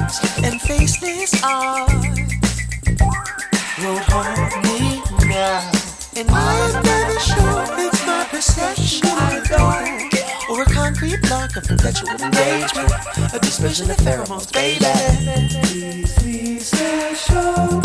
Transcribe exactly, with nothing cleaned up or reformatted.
and faceless art won't hold me now. And I am never sure it's my perception or a concrete block of perpetual engagement, a dispersion of pheromones, baby. Please, please, show